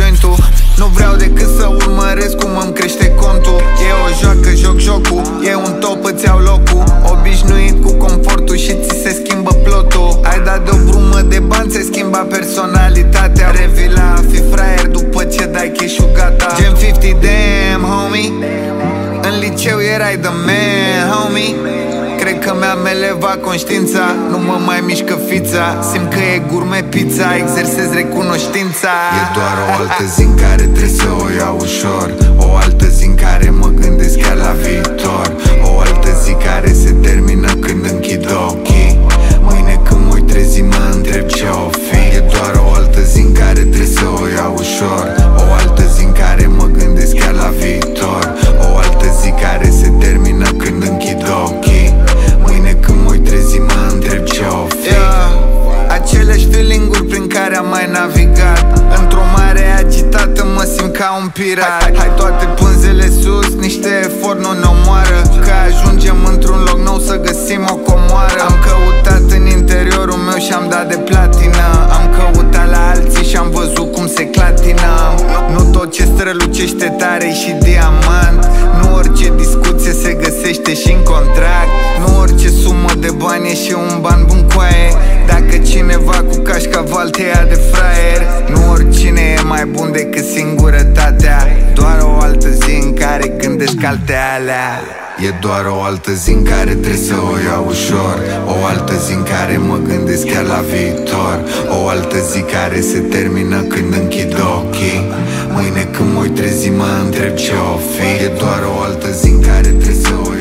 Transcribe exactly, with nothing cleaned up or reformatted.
jointul. Nu vreau decât să urmăresc cum îmi crește contul. E o joacă, joc jocul, e un top, îți iau locul. Obișnuit cu confortul și ți se schimbă plotul. Ai dat de o brumă de bani, ți-ai schimbat personalitatea. Revii la a fi fraier după ce dai cash-ul gata. Gen cincizeci, damn, homie. În liceu erai the man, homie. Cred că mi-am elevat conștiința. Nu mă mai mișcă fița. Simt că e gourmet pizza. Exersez recunoștința. E doar o altă zi în care trebuie să o iau ușor. O altă zi în care mă gândesc chiar la viitor. O altă zi care se termină când închid ochii. Mâine când mă trezi mă întreb ce o fi. E doar o altă zi în care trebuie să o iau ușor. O altă zi în care mă gândesc chiar la viitor. O altă zi care se termină când închid ochii. Mâine când mă trezi mă întreb ce o fi. Yeah. Aceleși feeling-uri prin care am mai navigat. Într-o mare agitată mă simt ca un pirat. Hai, hai toate pânzele sus, niște efort nu ne omoară. Că ajungem într-un loc nou să găsim o comoară. Am căutat în interiorul meu și am dat de platină. Am căutat la alții și am văzut cum se clatină. Nu tot ce strălucește tare și diamant. Nu orice discuție se găsește și în contract. Nu orice sumă de bani e și un ban bun coaie. Dacă cineva cu cașcaval te ia de fraier. Nu oricine e mai bun decât singurătatea. Doar o altă zi în care gândesc alte alea. E doar o altă zi în care trebuie să o iau ușor. O altă zi în care mă gândesc chiar la viitor. O altă zi care se termină când închid ochii. Mâine când mă trezi mă întreb ce o fi. E doar o altă zi în care trebuie să o iau